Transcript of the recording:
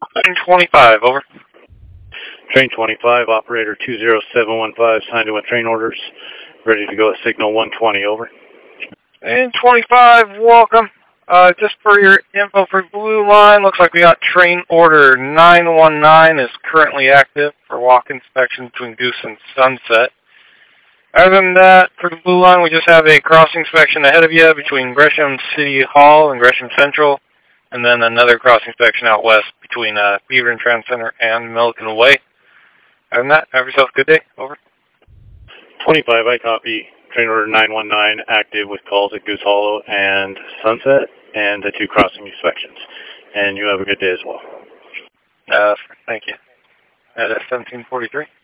Train 25, over. Train 25, operator 20715, signed in with train orders, ready to go at signal 120, over. Train 25, welcome. Just for your info for Blue Line, looks like we got train order 919 is currently active for walk inspection between Goose and Sunset. Other than that, for the Blue Line, we just have a crossing inspection ahead of you between Gresham City Hall and Gresham Central, and then another crossing inspection out west between Beaver and Trans Center and Milliken Way. Other than that, have yourself a good day. Over. 25, I copy. Train order 919 active with calls at Goose Hollow and Sunset and the 2 crossing inspections. And you have a good day as well. Thank you. At 1743.